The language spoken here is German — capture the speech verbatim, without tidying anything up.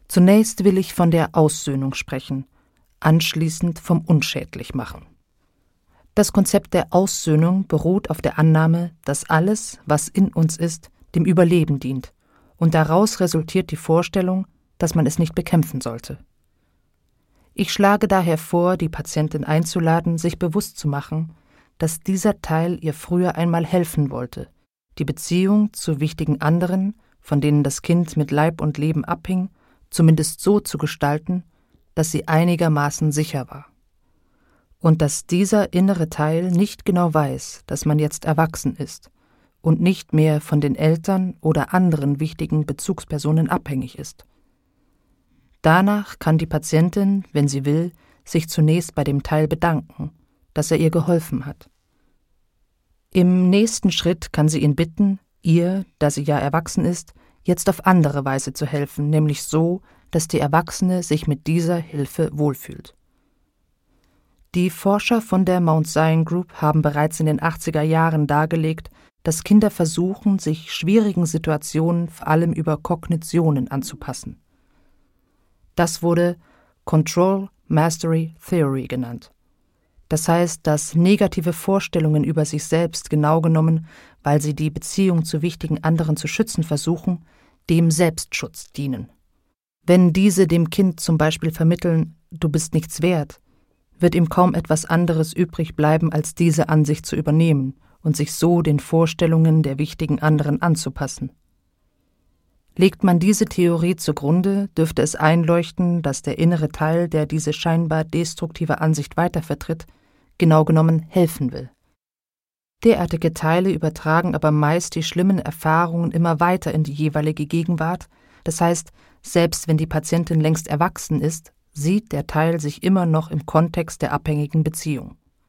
Zunächst will ich von der Aussöhnung sprechen, anschließend vom Unschädlichmachen. Das Konzept der Aussöhnung beruht auf der Annahme, dass alles, was in uns ist, dem Überleben dient, und daraus resultiert die Vorstellung, dass man es nicht bekämpfen sollte. Ich schlage daher vor, die Patientin einzuladen, sich bewusst zu machen, dass dieser Teil ihr früher einmal helfen wollte, die Beziehung zu wichtigen anderen, von denen das Kind mit Leib und Leben abhing, zumindest so zu gestalten, dass sie einigermaßen sicher war. Und dass dieser innere Teil nicht genau weiß, dass man jetzt erwachsen ist und nicht mehr von den Eltern oder anderen wichtigen Bezugspersonen abhängig ist. Danach kann die Patientin, wenn sie will, sich zunächst bei dem Teil bedanken, dass er ihr geholfen hat. Im nächsten Schritt kann sie ihn bitten, ihr, da sie ja erwachsen ist, jetzt auf andere Weise zu helfen, nämlich so, dass die Erwachsene sich mit dieser Hilfe wohlfühlt. Die Forscher von der Mount Zion Group haben bereits in den achtziger Jahren dargelegt, dass Kinder versuchen, sich schwierigen Situationen vor allem über Kognitionen anzupassen. Das wurde Control Mastery Theory genannt. Das heißt, dass negative Vorstellungen über sich selbst genau genommen, weil sie die Beziehung zu wichtigen anderen zu schützen versuchen, dem Selbstschutz dienen. Wenn diese dem Kind zum Beispiel vermitteln, du bist nichts wert, wird ihm kaum etwas anderes übrig bleiben, als diese Ansicht zu übernehmen und sich so den Vorstellungen der wichtigen anderen anzupassen. Legt man diese Theorie zugrunde, dürfte es einleuchten, dass der innere Teil, der diese scheinbar destruktive Ansicht weitervertritt, genau genommen helfen will. Derartige Teile übertragen aber meist die schlimmen Erfahrungen immer weiter in die jeweilige Gegenwart, das heißt, selbst wenn die Patientin längst erwachsen ist, sieht der Teil sich immer noch im Kontext der abhängigen Beziehung.